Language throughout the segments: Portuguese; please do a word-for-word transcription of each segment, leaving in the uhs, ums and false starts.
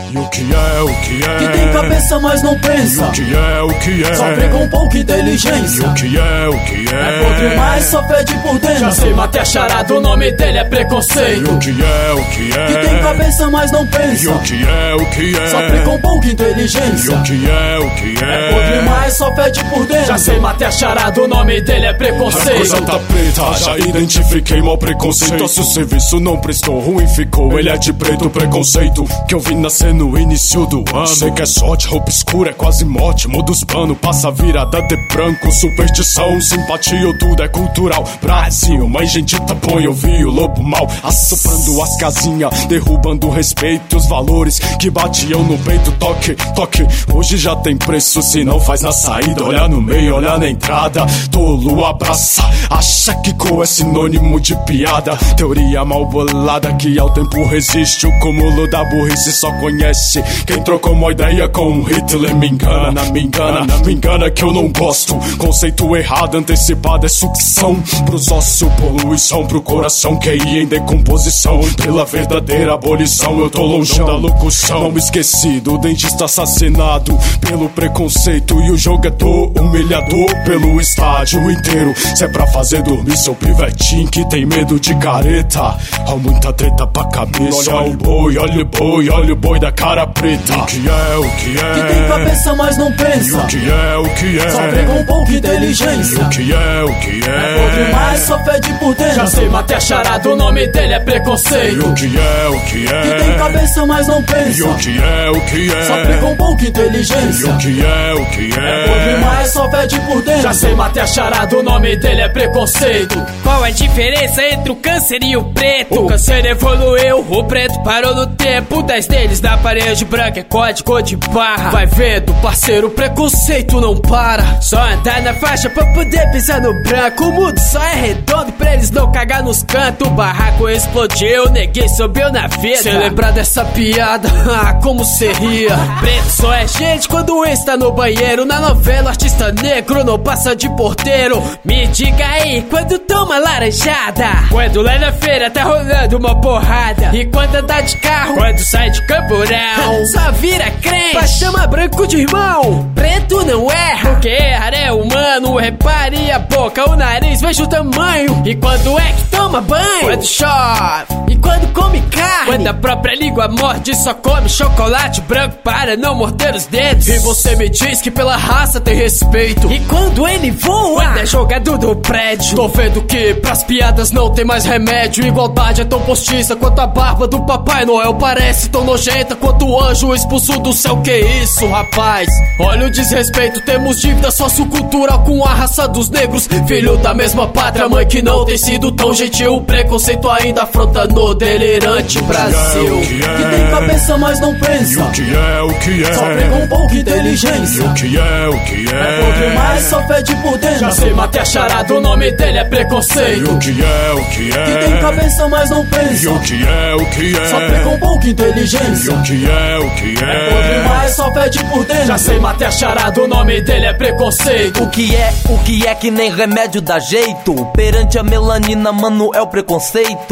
E o que é, o que é? Que tem cabeça, mas não pensa. E o que é, o que é? Só prega um pouco inteligência. E o que é, o que é? É podre, mas só fede por dentro. Já sei, matei a charada, o nome dele é preconceito. E o que é, o que é? Que tem cabeça, mas não pensa. E o que é, o que é? Só prega um pouco inteligência. E o que é, o que é? É podre, mas só fede por dentro. Já sei, matei a charada, o nome dele é A preconceito. coisa tá preta, já identifiquei mau preconceito. Se o serviço não prestou, ruim ficou. Ele é de preto, preconceito que eu vi nascer no início do ano. Sei que é sorte, roupa escura, é quase morte. Muda os panos, passa a virada de branco. Superstição, simpatia, tudo é cultural. Brasil, mãe gentilta, põe eu vi o lobo mal assoprando as casinhas, derrubando o respeito. Os valores que batiam no peito. Toque, toque, hoje já tem preço. Se não faz na saída, olha no meio, olha na entrada. Tolo abraça, acha que co é sinônimo de piada. Teoria mal bolada que ao tempo resiste. O cúmulo da burrice só conhece quem trocou uma ideia com Hitler. Me engana, me engana, me engana que eu não gosto. Conceito errado, antecipado é sucção. Pros ossos, poluição, pro coração Q I em decomposição. Pela verdadeira abolição eu tô longe da locução. Não esqueci do dentista assassinado pelo preconceito. E o jogador humilhador pelo estádio inteiro. Se é pra fazer dormir seu pivetinho que tem medo de careta. Há muita treta pra cabeça. Olha o boi, olha o boi, olha o boi da cara preta. O que é, o que é? Que tem cabeça, mas não pensa. E o que é, o que é? Só prega um pouco inteligência. E o que é, o que é? É podre, mas só fede por dentro. Já sei, matei a charada, o nome dele é E preconceito. o que é, o que é? Que tem cabeça, mas não pensa. E o que é, o que é? Só prega um pouco E inteligência. o que é, o que é? É podre, mas só fede por dentro. Já sei, matei a charada, o nome dele é preconceito. Qual a diferença entre o câncer e o preto? O câncer evoluiu, o preto parou no tempo. Dez deles na parede branca é código de barra. Vai vendo, parceiro, o preconceito não para. Só andar na faixa pra poder pisar no branco. O mundo só é redondo pra eles não cagar nos cantos. O barraco explodiu, ninguém subiu na vida. Cê lembrar dessa piada, ah, como cê ria. Preto só é gente quando está no banheiro. Na novela, artista negro não passa de porteiro. Me diga aí, quando toma laranjada? Quando lá na feira tá rolando uma porrada. E quando anda de carro? Quando sai de camburão. Só vira crente, pra chamar branco de irmão. Preto não erra, porque errar é humano. Repare a boca, o nariz, veja o tamanho. E quando é que toma banho? Quando chove. E quando come carne? Quando a própria língua morde, só come chocolate branco para não morder os dedos. E você me diz que pela raça tem respeito. E quando ele voa? Quando é jogado do prédio. Tô vendo que pras piadas não tem mais remédio. Igualdade é tão postiça quanto a barba do Papai Noel. Parece tão nojenta quanto o anjo expulso do céu. Que isso, rapaz? Olha o desrespeito, temos dívida sociocultural com a raça dos negros. Filho da mesma pátria, mãe que não tem sido tão gentil. O preconceito ainda afronta no delirante Brasil. Que Que tem cabeça, mas não E pensa. o que é, o que é? Só prega um pouco E inteligência. o que é, o que É podre, é? mas só fede por dentro. Já sei, matei a charada, o nome dele é E preconceito. o que é, o que Que tem é? cabeça, mas não E pensa. o que é, o que é? Só prega um pouco E inteligência. o que é, o que É podre, é? mas só fede por dentro. Já sei, matei a charada, o nome dele é preconceito. O que é, o que é que nem remédio dá jeito? Perante a melanina, mano, é o preconceito.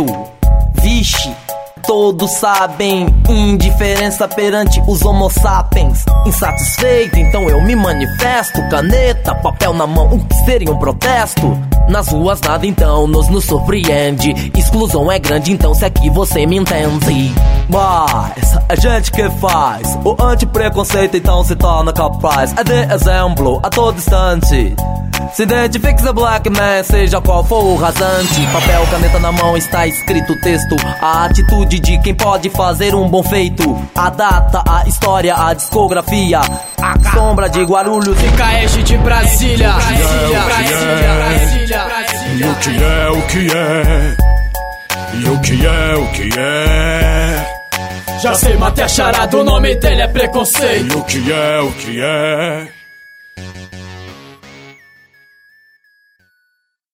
Vixe, todos sabem. Indiferença perante os homo sapiens. Insatisfeito, então eu me manifesto. Caneta, papel na mão, o que seria um protesto? Nas ruas nada então nos nos surpreende. Exclusão é grande, então se aqui você me entende. Mas é gente que faz o anti-preconceito, então se torna capaz. É de exemplo a todo instante. Se identifique seu black man, seja qual for o rasante. Papel, caneta na mão, está escrito o texto. A atitude de quem pode fazer um bom feito. A data, a história, a discografia. A sombra de Guarulhos E Caege de Brasília. Brasília, Brasília, Brasília, Brasília. E o que é, o que é? E o que é, o que é? Já sei, matei a charada, o nome dele é preconceito. E o que é, o que é?